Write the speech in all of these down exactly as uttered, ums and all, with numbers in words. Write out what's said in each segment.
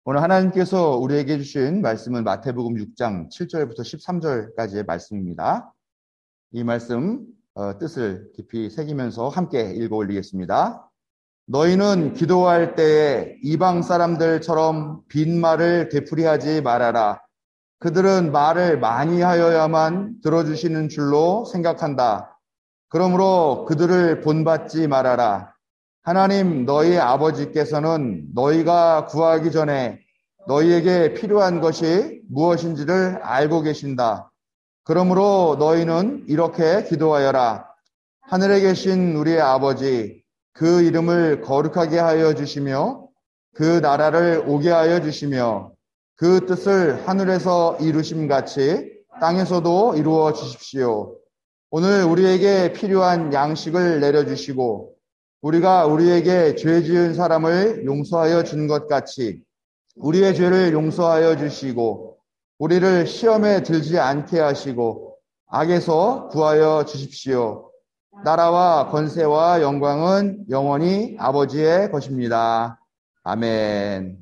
오늘 하나님께서 우리에게 주신 말씀은 마태복음 육 장 칠 절부터 십삼 절까지의 말씀입니다. 이 말씀 어, 뜻을 깊이 새기면서 함께 읽어 올리겠습니다. 너희는 기도할 때에 이방 사람들처럼 빈말을 되풀이하지 말아라. 그들은 말을 많이 하여야만 들어주시는 줄로 생각한다. 그러므로 그들을 본받지 말아라. 하나님 너희 아버지께서는 너희가 구하기 전에 너희에게 필요한 것이 무엇인지를 알고 계신다. 그러므로 너희는 이렇게 기도하여라. 하늘에 계신 우리의 아버지, 그 이름을 거룩하게 하여 주시며 그 나라를 오게 하여 주시며 그 뜻을 하늘에서 이루심같이 땅에서도 이루어 주십시오. 오늘 우리에게 필요한 양식을 내려주시고 우리가 우리에게 죄 지은 사람을 용서하여 준 것 같이 우리의 죄를 용서하여 주시고 우리를 시험에 들지 않게 하시고 악에서 구하여 주십시오. 나라와 권세와 영광은 영원히 아버지의 것입니다. 아멘.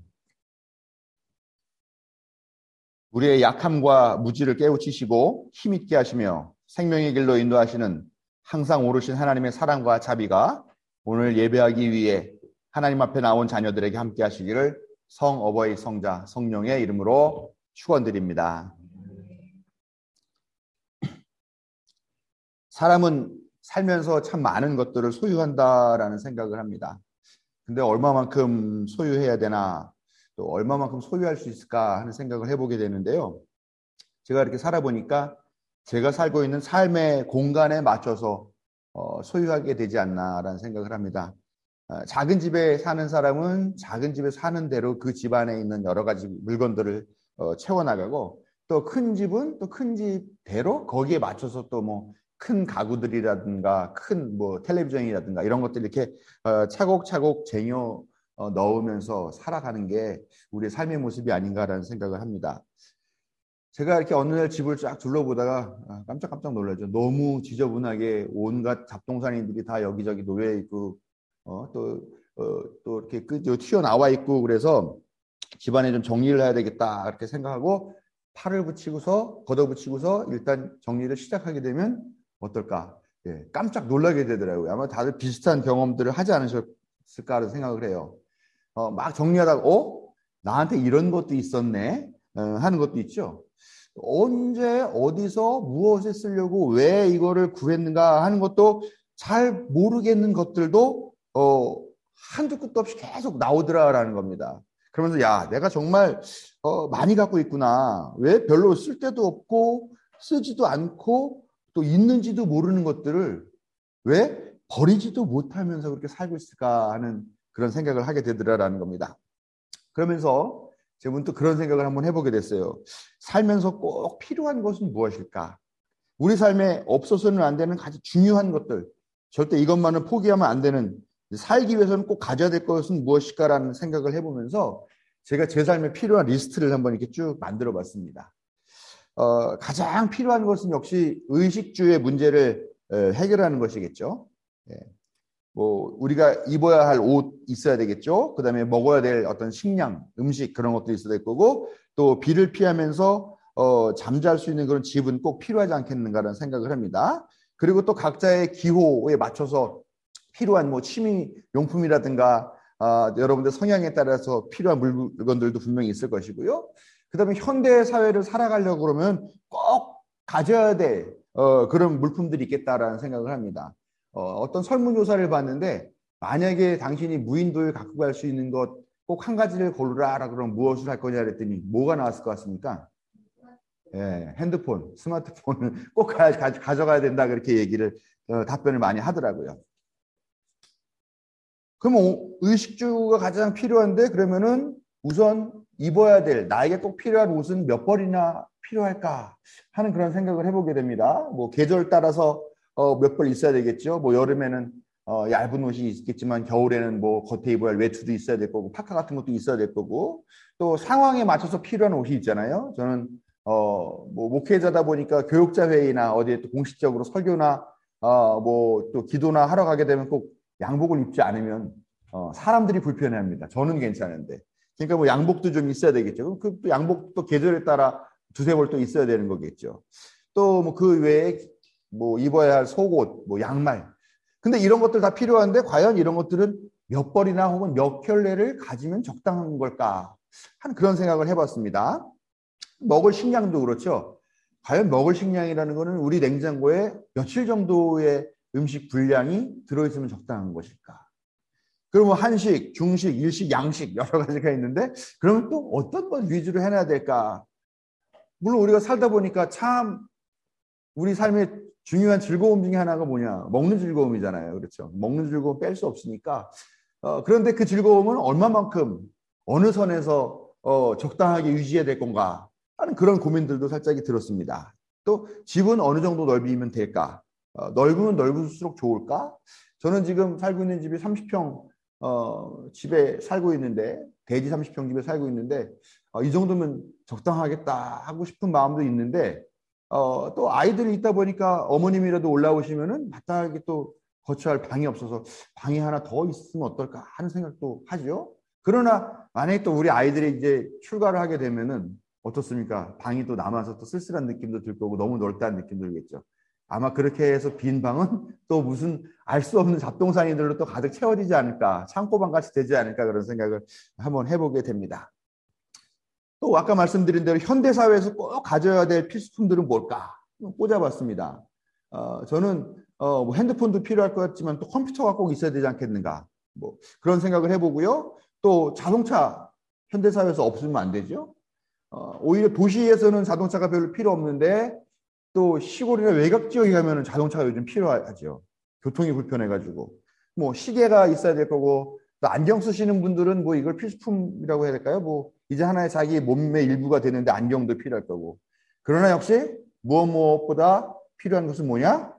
우리의 약함과 무지를 깨우치시고 힘있게 하시며 생명의 길로 인도하시는 항상 오르신 하나님의 사랑과 자비가 오늘 예배하기 위해 하나님 앞에 나온 자녀들에게 함께 하시기를 성 어버이 성자 성령의 이름으로 축원드립니다. 사람은 살면서 참 많은 것들을 소유한다라는 생각을 합니다. 근데 얼마만큼 소유해야 되나, 또 얼마만큼 소유할 수 있을까 하는 생각을 해보게 되는데요. 제가 이렇게 살아보니까 제가 살고 있는 삶의 공간에 맞춰서 어, 소유하게 되지 않나라는 생각을 합니다. 어, 작은 집에 사는 사람은 작은 집에 사는 대로 그 집 안에 있는 여러 가지 물건들을 어, 채워나가고, 또 큰 집은 또 큰 집대로 거기에 맞춰서 또 뭐 큰 가구들이라든가 큰 뭐 텔레비전이라든가 이런 것들 이렇게 어, 차곡차곡 쟁여 어, 넣으면서 살아가는 게 우리의 삶의 모습이 아닌가라는 생각을 합니다. 제가 이렇게 어느 날 집을 쫙 둘러보다가 깜짝깜짝 놀라죠. 너무 지저분하게 온갖 잡동사니들이 다 여기저기 놓여 있고, 어, 또, 어, 또 이렇게 그, 튀어나와 있고, 그래서 집안에 좀 정리를 해야 되겠다, 이렇게 생각하고, 팔을 붙이고서, 걷어붙이고서 일단 정리를 시작하게 되면 어떨까? 예, 깜짝 놀라게 되더라고요. 아마 다들 비슷한 경험들을 하지 않으셨을까 하는 생각을 해요. 어, 막 정리하다가, 어? 나한테 이런 것도 있었네? 어, 하는 것도 있죠. 언제 어디서 무엇에 쓰려고 왜 이거를 구했는가 하는 것도 잘 모르겠는 것들도 어, 한두 끝도 없이 계속 나오더라라는 겁니다. 그러면서 야, 내가 정말 어, 많이 갖고 있구나. 왜 별로 쓸 데도 없고 쓰지도 않고 또 있는지도 모르는 것들을 왜 버리지도 못하면서 그렇게 살고 있을까 하는 그런 생각을 하게 되더라라는 겁니다. 그러면서 제가 문득 그런 생각을 한번 해보게 됐어요. 살면서 꼭 필요한 것은 무엇일까? 우리 삶에 없어서는 안 되는 가장 중요한 것들, 절대 이것만은 포기하면 안 되는, 살기 위해서는 꼭 가져야 될 것은 무엇일까라는 생각을 해보면서 제가 제 삶에 필요한 리스트를 한번 이렇게 쭉 만들어 봤습니다. 어, 가장 필요한 것은 역시 의식주의 문제를 해결하는 것이겠죠. 예. 뭐 우리가 입어야 할 옷 있어야 되겠죠. 그 다음에 먹어야 될 어떤 식량, 음식 그런 것도 있어야 될 거고, 또 비를 피하면서 어, 잠잘 수 있는 그런 집은 꼭 필요하지 않겠는가라는 생각을 합니다. 그리고 또 각자의 기호에 맞춰서 필요한 뭐 취미 용품이라든가 어, 여러분들 성향에 따라서 필요한 물건들도 분명히 있을 것이고요. 그 다음에 현대 사회를 살아가려고 그러면 꼭 가져야 될 어, 그런 물품들이 있겠다라는 생각을 합니다. 어, 어떤 설문조사를 봤는데 만약에 당신이 무인도에 갖고 갈 수 있는 것 꼭 한 가지를 고르라 그러면 무엇을 할 거냐 그랬더니 뭐가 나왔을 것 같습니까? 예, 핸드폰, 스마트폰을 꼭 가, 가, 가져가야 된다 그렇게 얘기를 어, 답변을 많이 하더라고요. 그럼 의식주가 가장 필요한데 그러면은 우선 입어야 될 나에게 꼭 필요한 옷은 몇 벌이나 필요할까 하는 그런 생각을 해보게 됩니다. 뭐 계절 따라서 어, 몇 벌 있어야 되겠죠. 뭐 여름에는 어, 얇은 옷이 있겠지만 겨울에는 뭐 겉에 입어야 할 외투도 있어야 될 거고 파카 같은 것도 있어야 될 거고 또 상황에 맞춰서 필요한 옷이 있잖아요. 저는 어, 뭐 목회자다 보니까 교육자 회의나 어디에 또 공식적으로 설교나 어, 뭐 또 기도나 하러 가게 되면 꼭 양복을 입지 않으면 어, 사람들이 불편해합니다. 저는 괜찮은데 그러니까 뭐 양복도 좀 있어야 되겠죠. 그 또 양복도 계절에 따라 두세 벌 또 있어야 되는 거겠죠. 또 뭐 그 외에 뭐 입어야 할 속옷, 뭐 양말. 근데 이런 것들 다 필요한데 과연 이런 것들은 몇 벌이나 혹은 몇 켤레를 가지면 적당한 걸까 하는 그런 생각을 해봤습니다. 먹을 식량도 그렇죠. 과연 먹을 식량이라는 거는 우리 냉장고에 며칠 정도의 음식 분량이 들어있으면 적당한 것일까? 그러면 한식, 중식, 일식, 양식 여러 가지가 있는데 그러면 또 어떤 것 위주로 해놔야 될까? 물론 우리가 살다 보니까 참 우리 삶의 중요한 즐거움 중에 하나가 뭐냐? 먹는 즐거움이잖아요. 그렇죠? 먹는 즐거움 뺄 수 없으니까. 어, 그런데 그 즐거움은 얼마만큼 어느 선에서 어, 적당하게 유지해야 될 건가 하는 그런 고민들도 살짝이 들었습니다. 또 집은 어느 정도 넓이면 될까? 어, 넓으면 넓을수록 좋을까? 저는 지금 살고 있는 집이 삼십 평 어, 집에 살고 있는데 대지 삼십 평 집에 살고 있는데 어, 이 정도면 적당하겠다 하고 싶은 마음도 있는데 어, 또 아이들이 있다 보니까 어머님이라도 올라오시면은 마땅하게 또 거처할 방이 없어서 방이 하나 더 있으면 어떨까 하는 생각도 하죠. 그러나 만약에 또 우리 아이들이 이제 출가를 하게 되면은 어떻습니까? 방이 또 남아서 또 쓸쓸한 느낌도 들 거고 너무 넓다는 느낌 들겠죠. 아마 그렇게 해서 빈 방은 또 무슨 알 수 없는 잡동사니들로 또 가득 채워지지 않을까, 창고방 같이 되지 않을까 그런 생각을 한번 해보게 됩니다. 또 아까 말씀드린 대로 현대사회에서 꼭 가져야 될 필수품들은 뭘까? 꽂아봤습니다. 어, 저는 어, 뭐 핸드폰도 필요할 것 같지만 또 컴퓨터가 꼭 있어야 되지 않겠는가? 뭐 그런 생각을 해보고요. 또 자동차 현대사회에서 없으면 안 되죠. 어, 오히려 도시에서는 자동차가 별로 필요 없는데 또 시골이나 외곽 지역에 가면 자동차가 요즘 필요하죠. 교통이 불편해가지고. 뭐 시계가 있어야 될 거고 또 안경 쓰시는 분들은 뭐 이걸 필수품이라고 해야 될까요? 뭐 이제 하나의 자기 몸의 일부가 되는데 안경도 필요할 거고. 그러나 역시 무엇 무엇보다 필요한 것은 뭐냐?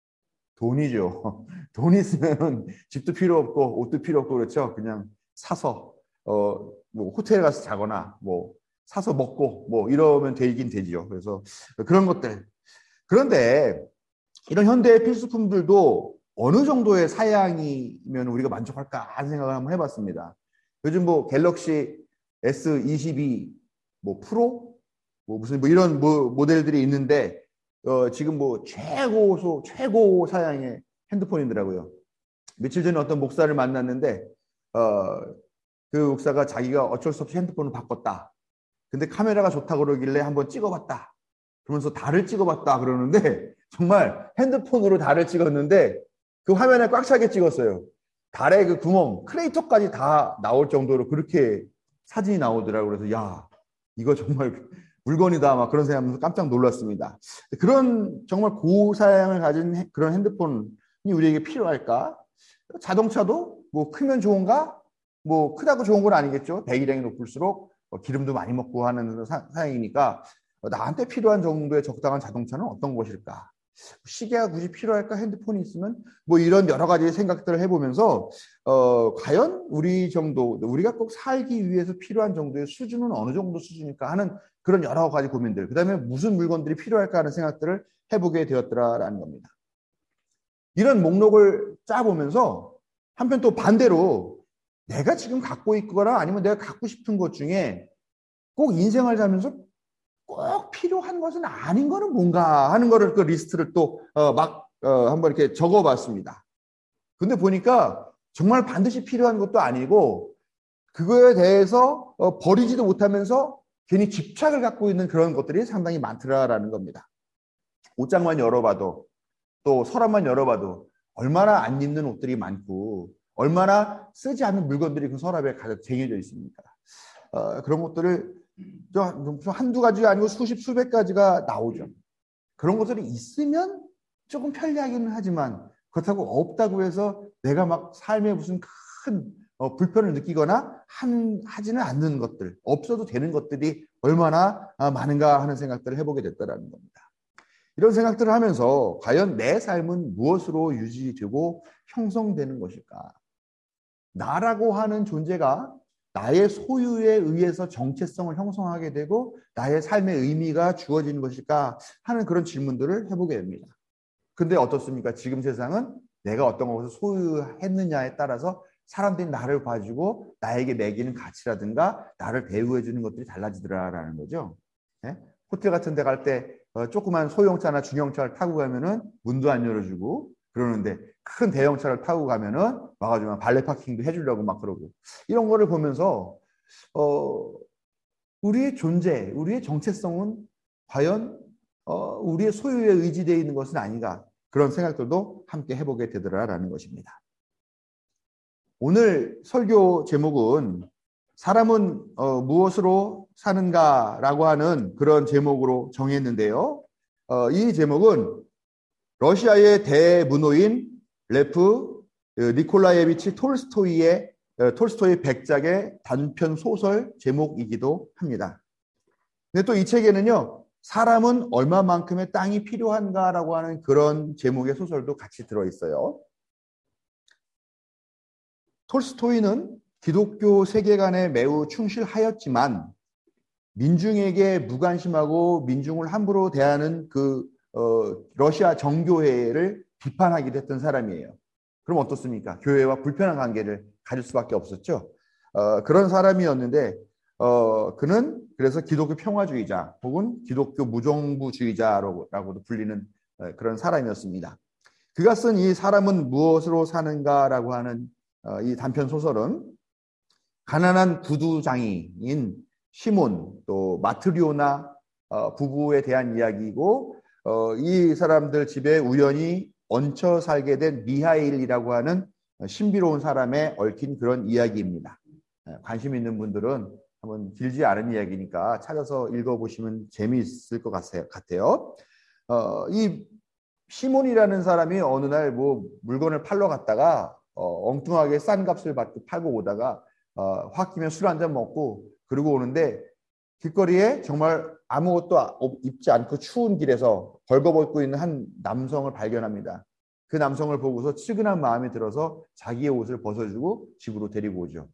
돈이죠. 돈 있으면 집도 필요 없고 옷도 필요 없고 그렇죠. 그냥 사서 어 뭐 호텔에 가서 자거나 뭐 사서 먹고 뭐 이러면 되긴 되지요. 그래서 그런 것들. 그런데 이런 현대의 필수품들도 어느 정도의 사양이면 우리가 만족할까 하는 생각을 한번 해봤습니다. 요즘 뭐 갤럭시 에스 이십이 뭐 프로 뭐 무슨 뭐 이런 뭐 모델들이 있는데 어 지금 뭐 최고소 최고 사양의 핸드폰이더라고요. 며칠 전에 어떤 목사를 만났는데 어 그 목사가 자기가 어쩔 수 없이 핸드폰을 바꿨다. 근데 카메라가 좋다고 그러길래 한번 찍어봤다. 그러면서 달을 찍어봤다 그러는데 정말 핸드폰으로 달을 찍었는데 그 화면에 꽉 차게 찍었어요. 달의 그 구멍, 크레이터까지 다 나올 정도로 그렇게 사진이 나오더라고요. 그래서 야, 이거 정말 물건이다 막 그런 생각하면서 깜짝 놀랐습니다. 그런 정말 고사양을 가진 그런 핸드폰이 우리에게 필요할까? 자동차도 뭐 크면 좋은가? 뭐 크다고 좋은 건 아니겠죠. 배기량이 높을수록 기름도 많이 먹고 하는 사양이니까 나한테 필요한 정도의 적당한 자동차는 어떤 것일까? 시계가 굳이 필요할까? 핸드폰이 있으면 뭐 이런 여러 가지 생각들을 해보면서 어, 과연 우리 정도 우리가 꼭 살기 위해서 필요한 정도의 수준은 어느 정도 수준일까 하는 그런 여러 가지 고민들. 그다음에 무슨 물건들이 필요할까 하는 생각들을 해보게 되었더라라는 겁니다. 이런 목록을 짜보면서 한편 또 반대로 내가 지금 갖고 있거나 아니면 내가 갖고 싶은 것 중에 꼭 인생을 살면서 꼭 필요한 것은 아닌 거는 뭔가 하는 거를 그 리스트를 또 막 어, 어, 한번 이렇게 적어봤습니다. 근데 보니까 정말 반드시 필요한 것도 아니고 그거에 대해서 어, 버리지도 못하면서 괜히 집착을 갖고 있는 그런 것들이 상당히 많더라라는 겁니다. 옷장만 열어봐도 또 서랍만 열어봐도 얼마나 안 입는 옷들이 많고 얼마나 쓰지 않는 물건들이 그 서랍에 가득 쟁여져 있습니까? 어, 그런 것들을 한두 가지가 아니고 수십 수백 가지가 나오죠. 그런 것들이 있으면 조금 편리하기는 하지만 그렇다고 없다고 해서 내가 막 삶에 무슨 큰 어, 불편을 느끼거나 한, 하지는 않는 것들, 없어도 되는 것들이 얼마나 아, 많은가 하는 생각들을 해보게 됐다는 겁니다. 이런 생각들을 하면서 과연 내 삶은 무엇으로 유지되고 형성되는 것일까? 나라고 하는 존재가 나의 소유에 의해서 정체성을 형성하게 되고 나의 삶의 의미가 주어지는 것일까 하는 그런 질문들을 해보게 됩니다. 근데 어떻습니까? 지금 세상은 내가 어떤 것을 소유했느냐에 따라서 사람들이 나를 봐주고 나에게 매기는 가치라든가 나를 대우해 주는 것들이 달라지더라라는 거죠. 예? 호텔 같은 데 갈 때 어, 조그만 소형차나 중형차를 타고 가면은 문도 안 열어주고 그러는데 큰 대형차를 타고 가면은 와가지고 발레 파킹도 해주려고 막 그러고 이런 거를 보면서 어, 우리의 존재, 우리의 정체성은 과연 어, 우리의 소유에 의지되어 있는 것은 아닌가 그런 생각들도 함께 해보게 되더라라는 것입니다. 오늘 설교 제목은 사람은 어, 무엇으로 사는가라고 하는 그런 제목으로 정했는데요. 어, 이 제목은 러시아의 대문호인 레프 니콜라예비치 톨스토이의 어, 톨스토이 백작의 단편 소설 제목이기도 합니다. 근데 또 이 책에는요, 사람은 얼마만큼의 땅이 필요한가라고 하는 그런 제목의 소설도 같이 들어있어요. 톨스토이는 기독교 세계관에 매우 충실하였지만 민중에게 무관심하고 민중을 함부로 대하는 그 어, 러시아 정교회를 비판하기도 했던 사람이에요. 그럼 어떻습니까? 교회와 불편한 관계를 가질 수밖에 없었죠. 어, 그런 사람이었는데 어, 그는 그래서 기독교 평화주의자 혹은 기독교 무정부주의자라고도 불리는 어, 그런 사람이었습니다. 그가 쓴 이 사람은 무엇으로 사는가라고 하는 어, 이 단편 소설은 가난한 구두장이인 시몬 또 마트리오나 어, 부부에 대한 이야기이고 어, 이 사람들 집에 우연히 얹혀 살게 된 미하일이라고 하는 신비로운 사람에 얽힌 그런 이야기입니다. 관심 있는 분들은 한번 길지 않은 이야기니까 찾아서 읽어보시면 재미있을 것 같아요. 어, 이 시몬이라는 사람이 어느 날 뭐 물건을 팔러 갔다가 어, 엉뚱하게 싼 값을 받고 팔고 오다가 어, 홧김에 술 한잔 먹고 그러고 오는데 길거리에 정말 아무것도 입지 않고 추운 길에서 벌거벗고 있는 한 남성을 발견합니다. 그 남성을 보고서 측은한 마음이 들어서 자기의 옷을 벗어주고 집으로 데리고 오죠.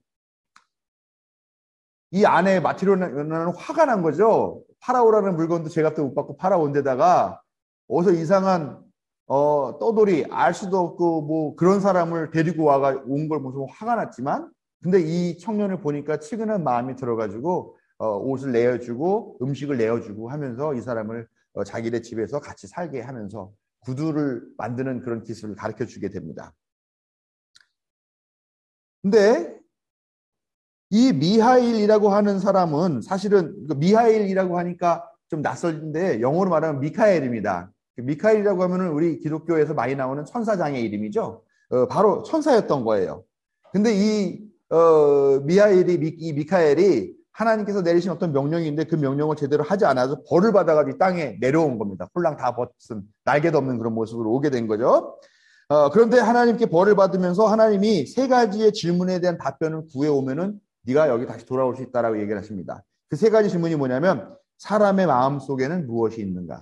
이 아내 마티로나는 화가 난 거죠. 팔아오라는 물건도 제값도 못 받고 팔아온 데다가 어디서 이상한 어, 떠돌이 알 수도 없고 뭐 그런 사람을 데리고 와가 온 걸 보면서 화가 났지만 근데 이 청년을 보니까 측은한 마음이 들어가지고 어, 옷을 내어주고 음식을 내어주고 하면서 이 사람을 어, 자기네 집에서 같이 살게 하면서 구두를 만드는 그런 기술을 가르쳐 주게 됩니다. 근데 이 미하일이라고 하는 사람은 사실은 미하일이라고 하니까 좀 낯설는데 영어로 말하면 미카엘입니다. 미카엘이라고 하면은 우리 기독교에서 많이 나오는 천사장의 이름이죠. 어, 바로 천사였던 거예요. 근데 이 어, 미하일이 미, 이 미카엘이 하나님께서 내리신 어떤 명령인데 그 명령을 제대로 하지 않아서 벌을 받아가지고 땅에 내려온 겁니다. 홀랑 다 벗은 날개도 없는 그런 모습으로 오게 된 거죠. 어, 그런데 하나님께 벌을 받으면서 하나님이 세 가지의 질문에 대한 답변을 구해오면은 네가 여기 다시 돌아올 수 있다라고 얘기를 하십니다. 그 세 가지 질문이 뭐냐면 사람의 마음 속에는 무엇이 있는가?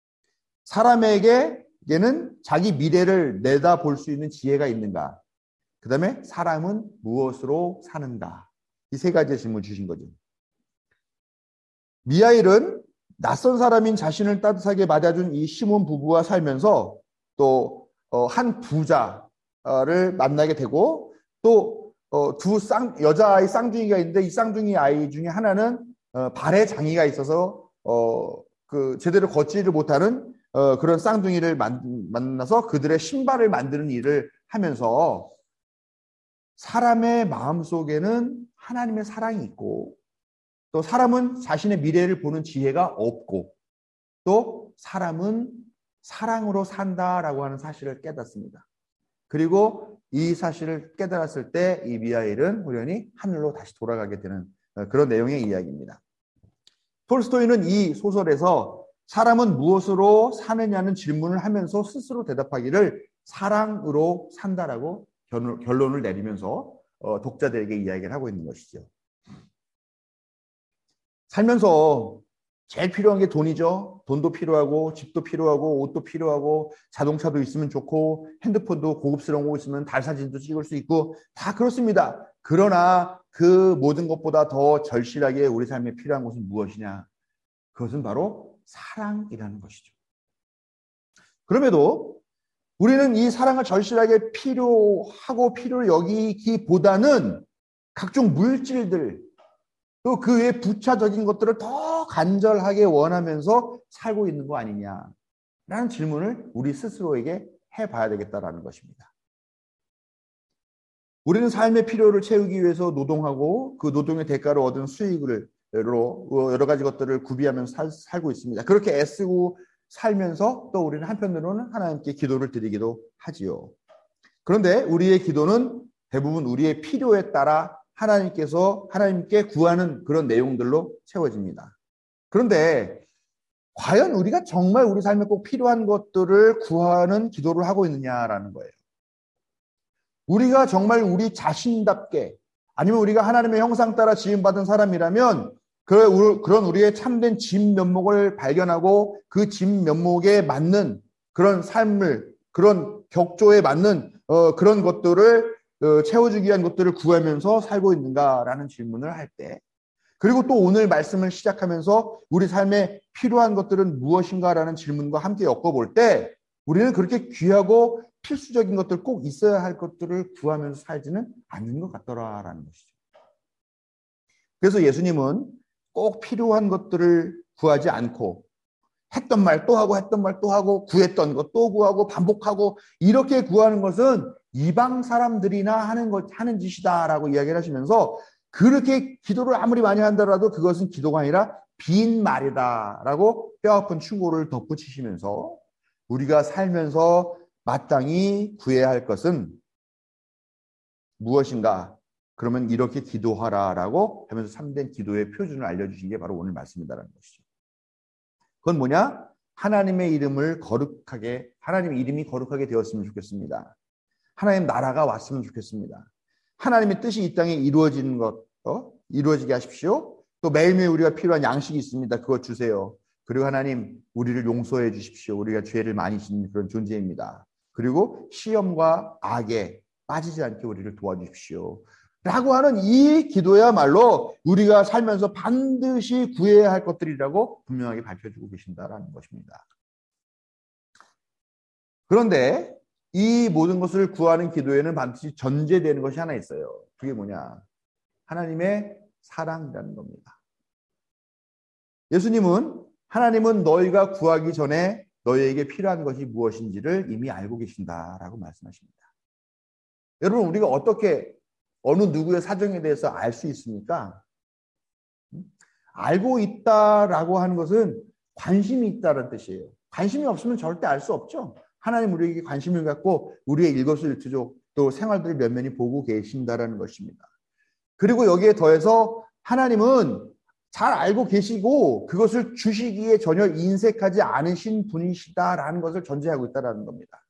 사람에게는 자기 미래를 내다볼 수 있는 지혜가 있는가? 그 다음에 사람은 무엇으로 사는가? 이 세 가지의 질문을 주신 거죠. 미하일은 낯선 사람인 자신을 따뜻하게 맞아준 이 시몬 부부와 살면서 또 한 부자를 만나게 되고 또 두 쌍 여자아이 쌍둥이가 있는데 이 쌍둥이 아이 중에 하나는 발에 장애가 있어서 그 제대로 걷지를 못하는 그런 쌍둥이를 만나서 그들의 신발을 만드는 일을 하면서 사람의 마음속에는 하나님의 사랑이 있고 또 사람은 자신의 미래를 보는 지혜가 없고 또 사람은 사랑으로 산다라고 하는 사실을 깨닫습니다. 그리고 이 사실을 깨달았을 때 이 미하일은 우연히 하늘로 다시 돌아가게 되는 그런 내용의 이야기입니다. 톨스토이는 이 소설에서 사람은 무엇으로 사느냐는 질문을 하면서 스스로 대답하기를 사랑으로 산다라고 결론을 내리면서 독자들에게 이야기를 하고 있는 것이죠. 살면서 제일 필요한 게 돈이죠. 돈도 필요하고 집도 필요하고 옷도 필요하고 자동차도 있으면 좋고 핸드폰도 고급스러운 거 있으면 달 사진도 찍을 수 있고 다 그렇습니다. 그러나 그 모든 것보다 더 절실하게 우리 삶에 필요한 것은 무엇이냐? 그것은 바로 사랑이라는 것이죠. 그럼에도 우리는 이 사랑을 절실하게 필요하고 필요를 여기기보다는 각종 물질들, 또 그 외 부차적인 것들을 더 간절하게 원하면서 살고 있는 거 아니냐라는 질문을 우리 스스로에게 해봐야 되겠다라는 것입니다. 우리는 삶의 필요를 채우기 위해서 노동하고 그 노동의 대가로 얻은 수익으로 여러 가지 것들을 구비하면서 살, 살고 있습니다. 그렇게 애쓰고 살면서 또 우리는 한편으로는 하나님께 기도를 드리기도 하지요. 그런데 우리의 기도는 대부분 우리의 필요에 따라 하나님께서 하나님께 구하는 그런 내용들로 채워집니다. 그런데 과연 우리가 정말 우리 삶에 꼭 필요한 것들을 구하는 기도를 하고 있느냐라는 거예요. 우리가 정말 우리 자신답게 아니면 우리가 하나님의 형상 따라 지음받은 사람이라면 그런 우리의 참된 진면목을 발견하고 그 진면목에 맞는 그런 삶을 그런 격조에 맞는 어, 그런 것들을 어, 채워주기 위한 것들을 구하면서 살고 있는가라는 질문을 할 때, 그리고 또 오늘 말씀을 시작하면서 우리 삶에 필요한 것들은 무엇인가라는 질문과 함께 엮어볼 때 우리는 그렇게 귀하고 필수적인 것들 꼭 있어야 할 것들을 구하면서 살지는 않는 것 같더라라는 것이죠. 그래서 예수님은 꼭 필요한 것들을 구하지 않고 했던 말 또 하고 했던 말 또 하고 구했던 것 또 구하고 반복하고 이렇게 구하는 것은 이방 사람들이나 하는 것 하는 짓이다라고 이야기를 하시면서 그렇게 기도를 아무리 많이 한다라도 그것은 기도가 아니라 빈 말이다라고 뼈아픈 충고를 덧붙이시면서 우리가 살면서 마땅히 구해야 할 것은 무엇인가? 그러면 이렇게 기도하라라고 하면서 참된 기도의 표준을 알려주신 게 바로 오늘 말씀이다라는 것이죠. 그건 뭐냐? 하나님의 이름을 거룩하게, 하나님의 이름이 거룩하게 되었으면 좋겠습니다. 하나님 나라가 왔으면 좋겠습니다. 하나님의 뜻이 이 땅에 이루어지는 것, 어? 이루어지게 하십시오. 또 매일매일 우리가 필요한 양식이 있습니다. 그것 주세요. 그리고 하나님, 우리를 용서해 주십시오. 우리가 죄를 많이 짓는 그런 존재입니다. 그리고 시험과 악에 빠지지 않게 우리를 도와주십시오. 라고 하는 이 기도야말로 우리가 살면서 반드시 구해야 할 것들이라고 분명하게 밝혀주고 계신다라는 것입니다. 그런데 이 모든 것을 구하는 기도에는 반드시 전제되는 것이 하나 있어요. 그게 뭐냐? 하나님의 사랑이라는 겁니다. 예수님은 하나님은 너희가 구하기 전에 너희에게 필요한 것이 무엇인지를 이미 알고 계신다라고 말씀하십니다. 여러분, 우리가 어떻게 어느 누구의 사정에 대해서 알 수 있습니까? 알고 있다라고 하는 것은 관심이 있다는 뜻이에요. 관심이 없으면 절대 알 수 없죠. 하나님 우리에게 관심을 갖고 우리의 일거수일투족 또 생활들을 면면히 보고 계신다라는 것입니다. 그리고 여기에 더해서 하나님은 잘 알고 계시고 그것을 주시기에 전혀 인색하지 않으신 분이시다라는 것을 전제하고 있다는 겁니다.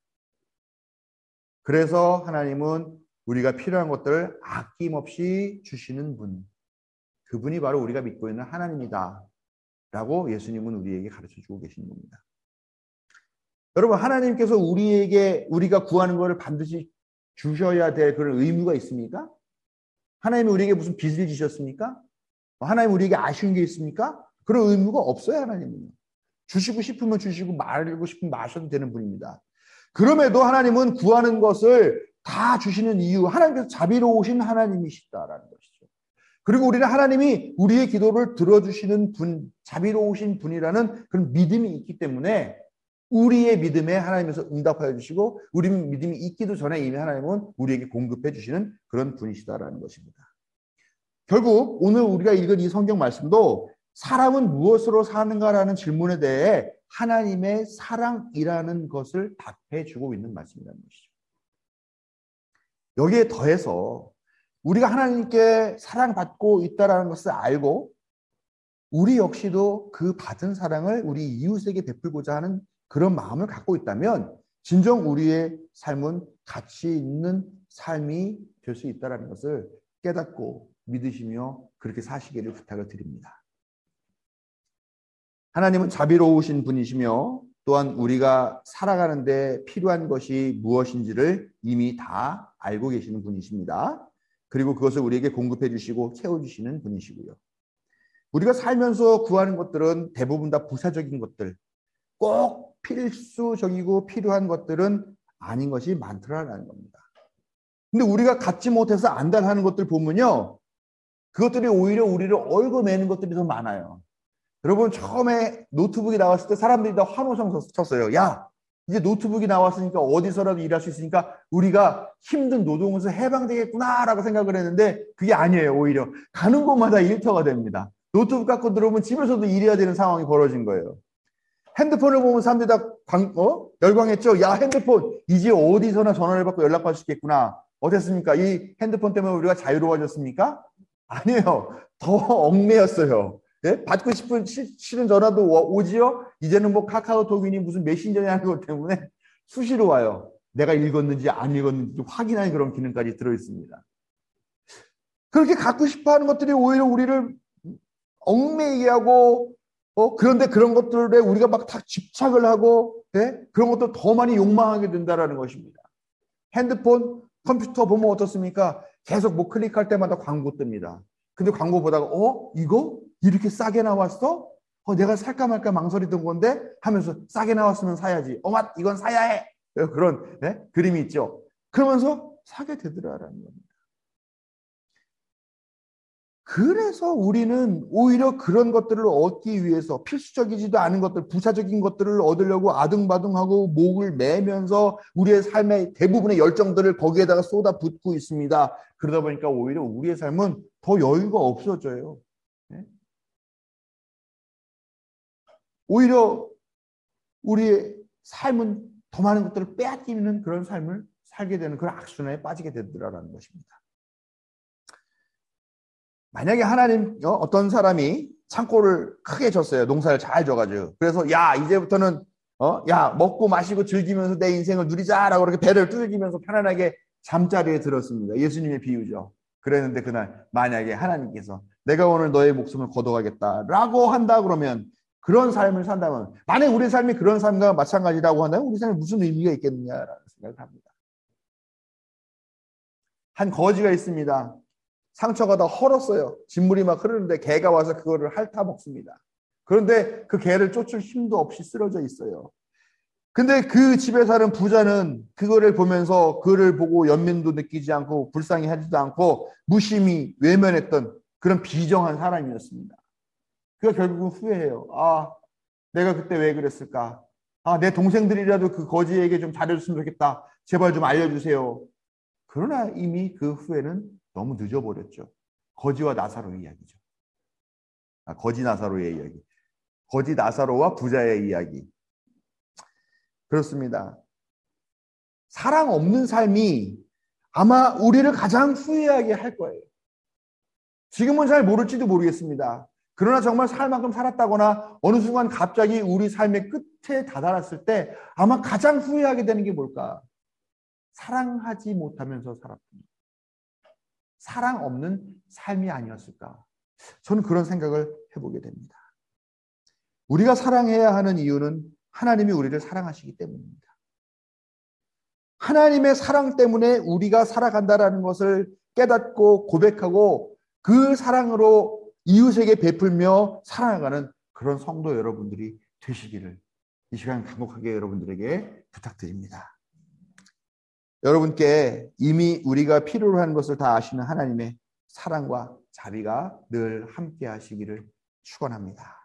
그래서 하나님은 우리가 필요한 것들을 아낌없이 주시는 분, 그분이 바로 우리가 믿고 있는 하나님이다 라고 예수님은 우리에게 가르쳐주고 계신 겁니다. 여러분, 하나님께서 우리에게 우리가 구하는 것을 반드시 주셔야 될 그런 의무가 있습니까? 하나님이 우리에게 무슨 빚을 지셨습니까? 하나님 우리에게 아쉬운 게 있습니까? 그런 의무가 없어요. 하나님은 주시고 싶으면 주시고 말고 싶으면 마셔도 되는 분입니다. 그럼에도 하나님은 구하는 것을 다 주시는 이유, 하나님께서 자비로우신 하나님이시다라는 것이죠. 그리고 우리는 하나님이 우리의 기도를 들어주시는 분, 자비로우신 분이라는 그런 믿음이 있기 때문에 우리의 믿음에 하나님께서 응답하여 주시고 우리 믿음이 있기도 전에 이미 하나님은 우리에게 공급해 주시는 그런 분이시다라는 것입니다. 결국 오늘 우리가 읽은 이 성경 말씀도 사람은 무엇으로 사는가라는 질문에 대해 하나님의 사랑이라는 것을 답해 주고 있는 말씀이라는 것이죠. 여기에 더해서 우리가 하나님께 사랑받고 있다는 것을 알고 우리 역시도 그 받은 사랑을 우리 이웃에게 베풀고자 하는 그런 마음을 갖고 있다면 진정 우리의 삶은 가치 있는 삶이 될 수 있다는 것을 깨닫고 믿으시며 그렇게 사시기를 부탁을 드립니다. 하나님은 자비로우신 분이시며 또한 우리가 살아가는 데 필요한 것이 무엇인지를 이미 다 알고 계시는 분이십니다. 그리고 그것을 우리에게 공급해 주시고 채워주시는 분이시고요. 우리가 살면서 구하는 것들은 대부분 다 부사적인 것들, 꼭 필수적이고 필요한 것들은 아닌 것이 많더라라는 겁니다. 근데 우리가 갖지 못해서 안달하는 것들 보면요, 그것들이 오히려 우리를 얽어매는 것들이 더 많아요. 여러분, 처음에 노트북이 나왔을 때 사람들이 다 환호성 쳤어요. 야, 이제 노트북이 나왔으니까 어디서라도 일할 수 있으니까 우리가 힘든 노동에서 해방되겠구나라고 생각을 했는데 그게 아니에요. 오히려 가는 곳마다 일터가 됩니다. 노트북 갖고 들어오면 집에서도 일해야 되는 상황이 벌어진 거예요. 핸드폰을 보면 사람들이 다 광, 어? 열광했죠. 야, 핸드폰 이제 어디서나 전화를 받고 연락받을 수 있겠구나. 어땠습니까? 이 핸드폰 때문에 우리가 자유로워졌습니까? 아니에요. 더 얽매였어요. 예? 받고 싶은 싫은 전화도 오지요. 이제는 뭐 카카오톡이니 무슨 메신저니 하는 것 때문에 수시로 와요. 내가 읽었는지 안 읽었는지 확인하는 그런 기능까지 들어있습니다. 그렇게 갖고 싶어하는 것들이 오히려 우리를 얽매이게 하고, 어, 그런데 그런 것들에 우리가 막 다 집착을 하고, 예? 그런 것도 더 많이 욕망하게 된다는 것입니다. 핸드폰, 컴퓨터 보면 어떻습니까? 계속 뭐 클릭할 때마다 광고 뜹니다. 근데 광고 보다가 어? 이거? 이렇게 싸게 나왔어? 어, 내가 살까 말까 망설이던 건데? 하면서 싸게 나왔으면 사야지. 어맛 이건 사야 해. 그런 네? 그림이 있죠. 그러면서 사게 되더라라는 겁니다. 그래서 우리는 오히려 그런 것들을 얻기 위해서 필수적이지도 않은 것들, 부차적인 것들을 얻으려고 아등바등하고 목을 매면서 우리의 삶의 대부분의 열정들을 거기에다가 쏟아붓고 있습니다. 그러다 보니까 오히려 우리의 삶은 더 여유가 없어져요. 네? 오히려 우리의 삶은 더 많은 것들을 빼앗기는 그런 삶을 살게 되는 그런 악순환에 빠지게 되더라라는 것입니다. 만약에 하나님 어떤 사람이 창고를 크게 줬어요. 농사를 잘 줘가지고. 그래서 야 이제부터는 어, 야 먹고 마시고 즐기면서 내 인생을 누리자라고 그렇게 배를 뚫기면서 편안하게 잠자리에 들었습니다. 예수님의 비유죠. 그랬는데 그날 만약에 하나님께서 내가 오늘 너의 목숨을 거둬가겠다라고 한다 그러면 그런 삶을 산다면 만약 우리 삶이 그런 삶과 마찬가지라고 한다면 우리 삶에 무슨 의미가 있겠느냐라는 생각을 합니다. 한 거지가 있습니다. 상처가 다 헐었어요. 진물이 막 흐르는데 개가 와서 그거를 핥아 먹습니다. 그런데 그 개를 쫓을 힘도 없이 쓰러져 있어요. 근데 그 집에 사는 부자는 그거를 보면서 그를 보고 연민도 느끼지 않고 불쌍히 하지도 않고 무심히 외면했던 그런 비정한 사람이었습니다. 그가 결국은 후회해요. 아, 내가 그때 왜 그랬을까? 아, 내 동생들이라도 그 거지에게 좀 잘해줬으면 좋겠다. 제발 좀 알려주세요. 그러나 이미 그 후회는 너무 늦어버렸죠. 거지와 나사로의 이야기죠. 아, 거지 나사로의 이야기. 거지 나사로와 부자의 이야기. 그렇습니다. 사랑 없는 삶이 아마 우리를 가장 후회하게 할 거예요. 지금은 잘 모를지도 모르겠습니다. 그러나 정말 살 만큼 살았다거나 어느 순간 갑자기 우리 삶의 끝에 다다랐을 때 아마 가장 후회하게 되는 게 뭘까? 사랑하지 못하면서 살았군요. 사랑 없는 삶이 아니었을까? 저는 그런 생각을 해보게 됩니다. 우리가 사랑해야 하는 이유는 하나님이 우리를 사랑하시기 때문입니다. 하나님의 사랑 때문에 우리가 살아간다라는 것을 깨닫고 고백하고 그 사랑으로 이웃에게 베풀며 살아가는 그런 성도 여러분들이 되시기를 이 시간 간곡하게 여러분들에게 부탁드립니다. 여러분께 이미 우리가 필요로 하는 것을 다 아시는 하나님의 사랑과 자비가 늘 함께 하시기를 축원합니다.